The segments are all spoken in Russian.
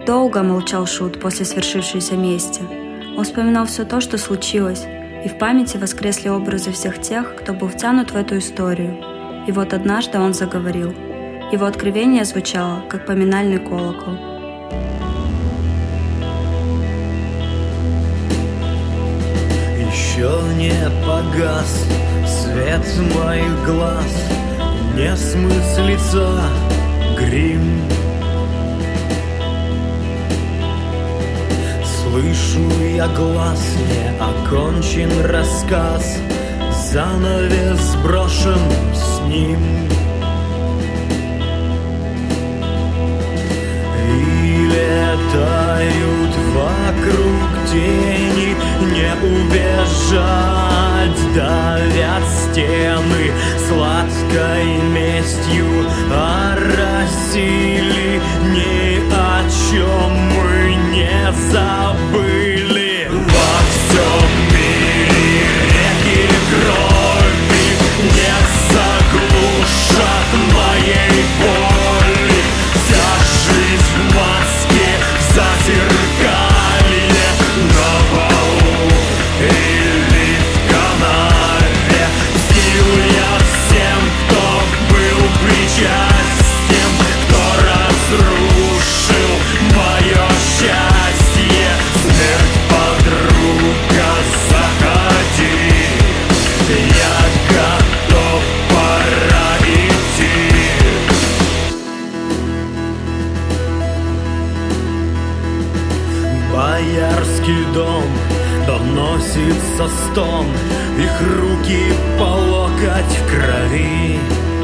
Долго молчал Шут после свершившейся мести. Он вспоминал все то, что случилось, и в памяти воскресли образы всех тех, кто был втянут в эту историю. И вот однажды он заговорил. Его откровение звучало, как поминальный колокол. Еще не погас свет моих глаз, не смыслится грим. Слышу я глаз, не окончен рассказ, занавес брошен с ним. И летают вокруг тени, не убежать, давят стены сладкой местью, оросили, ни о чем мы не забыли. Во всем мире реки крови не заглушат моей боли. Вся жизнь в маске, в зазеркалье, на полу или в канаве. Мстил я всем, кто был причастен, кто разрушил мое счастье. Смерть, подруга, заходи, я готов, пора идти. Боярский дом, доносится стон, их руки по локоть в крови.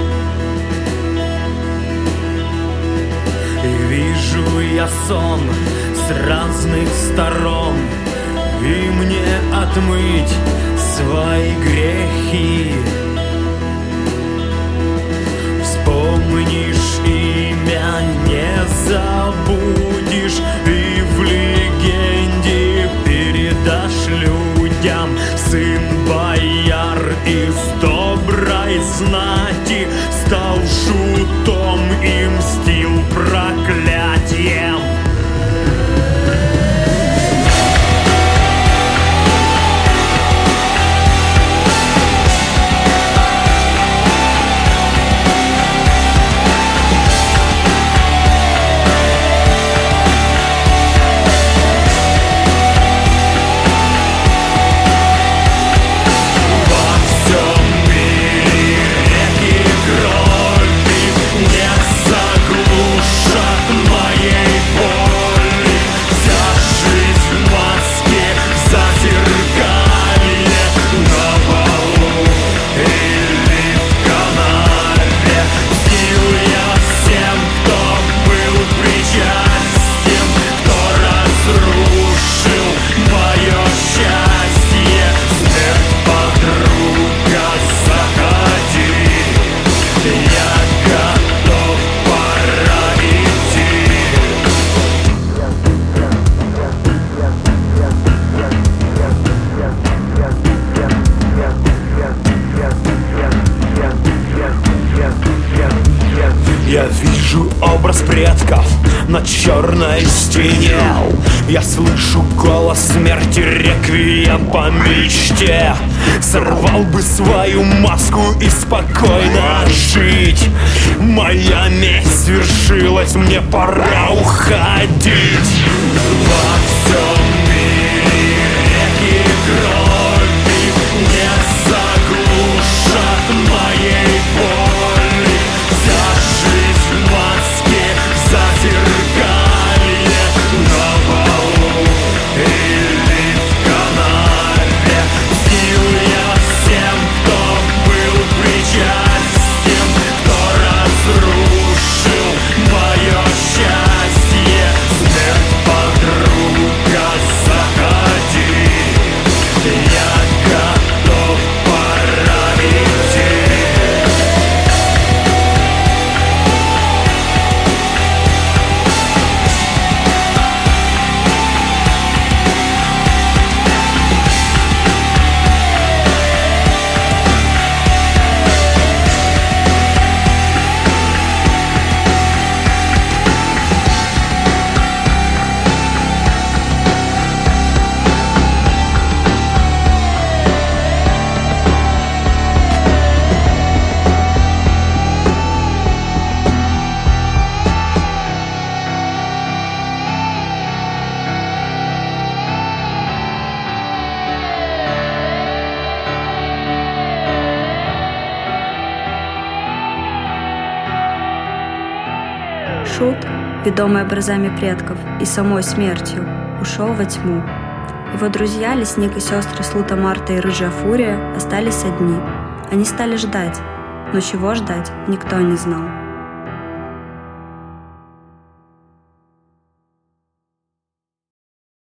И вижу я сон с разных сторон, и мне отмыть свои грехи. Вспомнишь имя, не забудешь, и в легенде передашь людям. Сын бояр из доброй знати стал шутом и мстил проклятием. Я вижу образ предков на черной стене. Я слышу голос смерти, реквием по мечте. Сорвал бы свою маску и спокойно жить. Моя месть свершилась, мне пора уходить. Во всем мире реки крови не заглушат моей боли. Вся жизнь в маске, в зазеркалье, на полу или в канаве. Мстил я всем, кто был причастен, кто разрушил мое счастье. Смерть, подруга, заходи. Шут, ведомый образами предков и самой смертью, ушел во тьму. Его друзья, лесник и сестры Слута Марта и Рыжая Фурия, остались одни. Они стали ждать, но чего ждать, никто не знал.